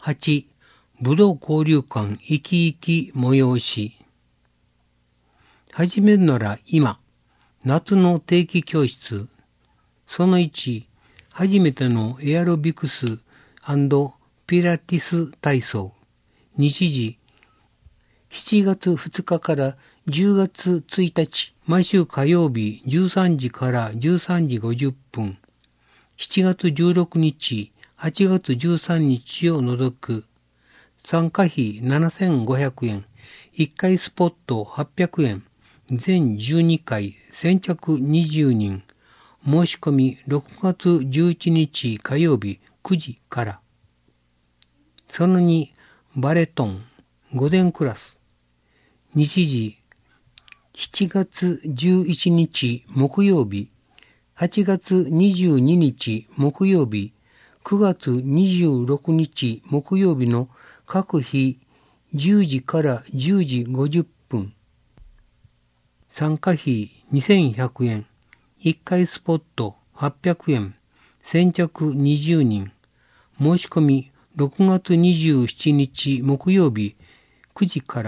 8、武道交流館生き生き催し。始めるなら今、夏の定期教室。その1、初めてのエアロビクス&ピラティス体操。日時、7月2日から10月1日、毎週火曜日13時から13時50分。7月16日、8月13日を除く。参加費7500円。1回スポット800円。全12回、先着20人。申し込み6月11日火曜日9時から。その2、バレトン、午前クラス。日時、7月11日木曜日、8月22日木曜日、9月26日木曜日の各日10時から10時50分。参加費2100円。1回スポット800円。先着20人。申し込み6月27日木曜日9時から。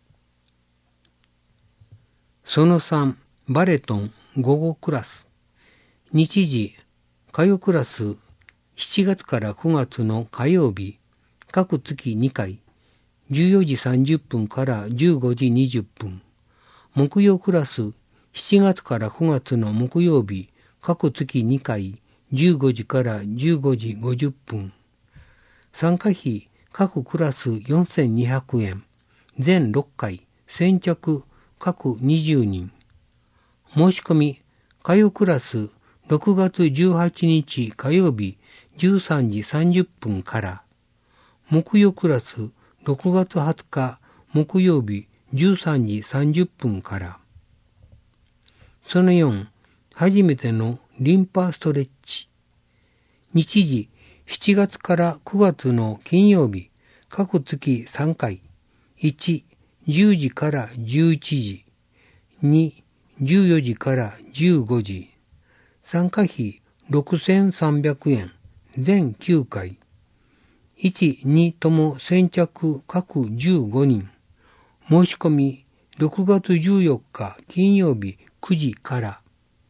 その3、バレトン午後クラス。日時、火曜クラス7月から9月の火曜日、各月2回、14時30分から15時20分。木曜クラス7月から9月の木曜日、各月2回、15時から15時50分。参加費、各クラス4200円。全6回、先着、各20人。申し込み、火曜クラス6月18日火曜日13時30分から。木曜クラス6月20日木曜日13時30分から。その4、初めてのリンパストレッチ。日時、7月から9月の金曜日、各月3回。1、10時から11時。2、14時から15時。参加費6300円。全9回。1、2とも先着各15人。申し込み6月14日金曜日9時から。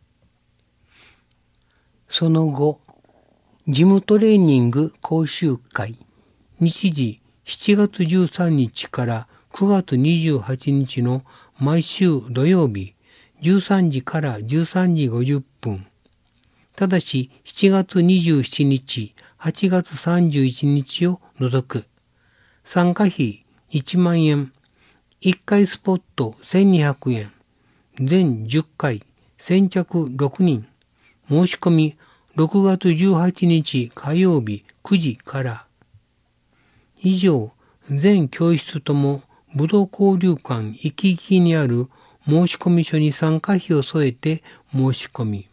その後、ジムトレーニング講習会。日時7月13日から9月28日の毎週土曜日13時から13時50分。ただし7月27日、8月31日を除く。参加費1万円。1回スポット1200円。全10回。先着6人。申し込み6月18日火曜日9時から。以上、全教室とも武道交流館生き生きにある申込書に参加費を添えて申し込み。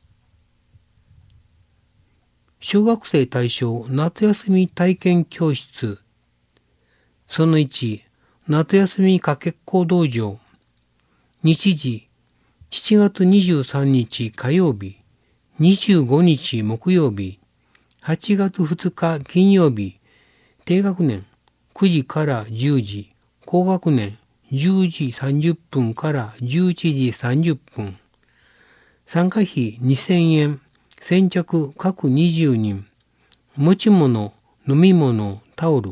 小学生対象夏休み体験教室。その1、夏休みかけっこ道場。日時、7月23日火曜日、25日木曜日、8月2日金曜日、低学年9時から10時、高学年10時30分から11時30分。参加費2000円。先着各20人。持ち物、飲み物、タオル。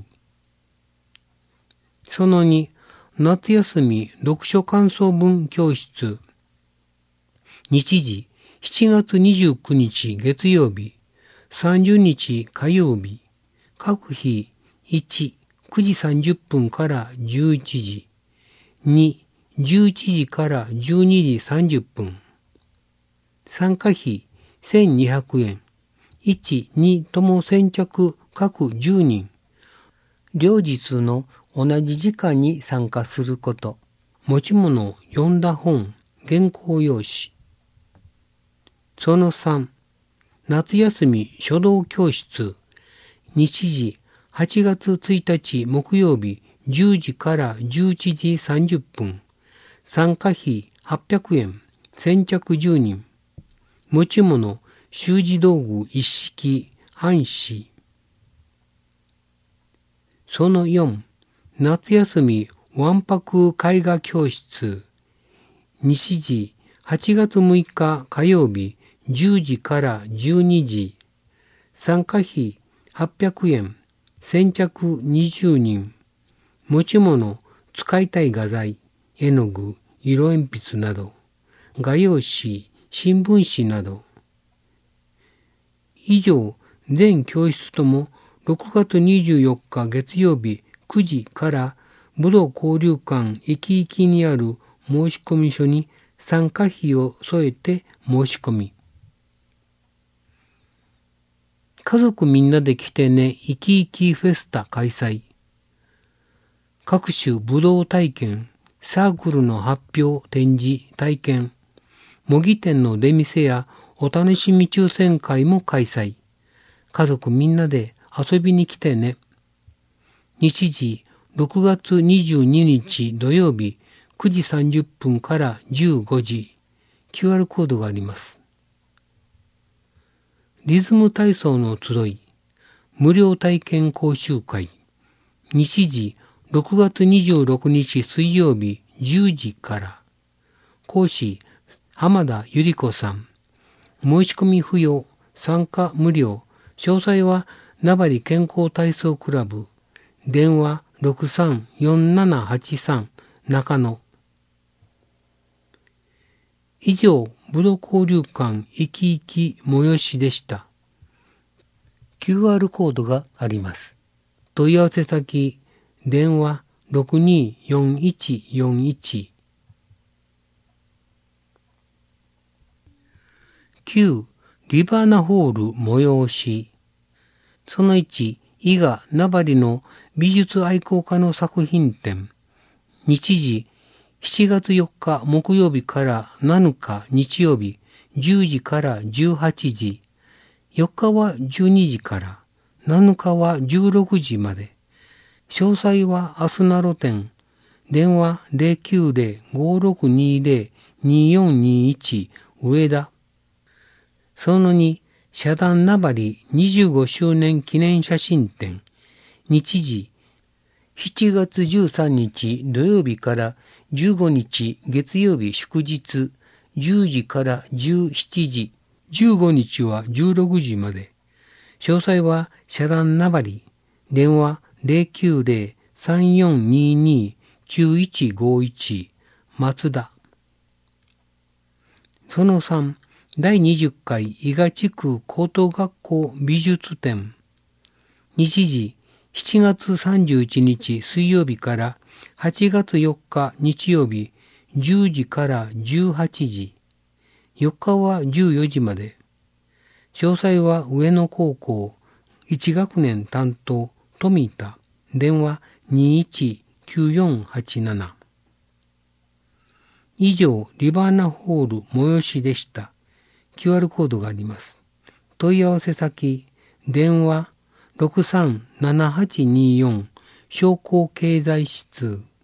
その2、夏休み読書感想文教室。日時、7月29日月曜日、30日火曜日。各日1、9時30分から11時。2、11時から12時30分。参加費1200円。1、2とも先着各10人。両日の同じ時間に参加すること。持ち物、読んだ本、原稿用紙。その3、夏休み書道教室。日時、8月1日木曜日10時から11時30分。参加費800円。先着10人。持ち物、習字道具一式、半紙。 その4、夏休みわんぱく絵画教室。西時、8月6日火曜日、10時から12時。参加費800円。先着20人。持ち物、使いたい画材、絵の具、色鉛筆など。画用紙、新聞紙など。以上、全教室とも6月24日月曜日9時から武道交流館いきいきにある申込書に参加費を添えて申し込み。家族みんなで来てねいきいきフェスタ開催。各種武道体験、サークルの発表、展示、体験、模擬店の出店やお楽しみ抽選会も開催。家族みんなで遊びに来てね。日時6月22日土曜日9時30分から15時。QR コードがあります。リズム体操の集い。無料体験講習会。日時6月26日水曜日10時から。講師浜田ゆり子さん。申し込み不要、参加無料。詳細は名張健康体操クラブ。電話634783中野。以上、武道交流館いきいき催しでした。QR コードがあります。問い合わせ先、電話624141。9. リバーナホール催し。その1、伊賀名張の美術愛好家の作品展。日時、7月4日木曜日から7日日曜日、10時から18時。4日は12時から、7日は16時まで。詳細はアスナロ店。電話090-5620-2421上田。その2、社団名張25周年記念写真展。日時、7月13日土曜日から15日月曜日祝日、10時から17時、15日は16時まで。詳細は社団名張。電話090-3422-9151松田。その3、第20回伊賀地区高等学校美術展。日時、7月31日水曜日から8月4日日曜日10時から18時。4日は14時まで。詳細は上野高校1学年担当富田。電話219487。以上、リバーナホール催しでした。QR コードがあります。問い合わせ先、電話637824商工経済室。